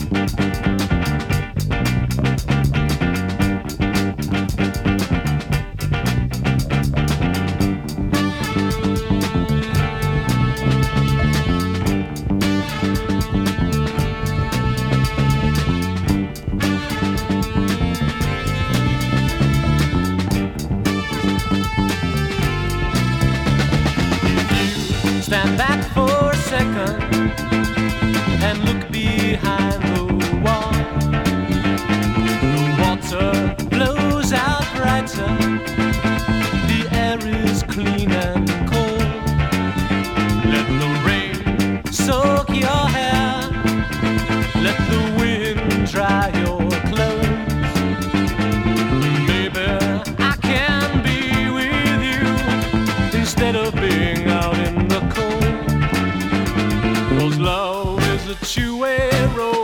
Stand back for a second and look behind the wall. The water flows out brighter, the air is clean and cold. Let the rain soak your hair, let the wind dry your clothes. Maybe I can be with you instead of being out in the cold. 'Cause love is a two-way road.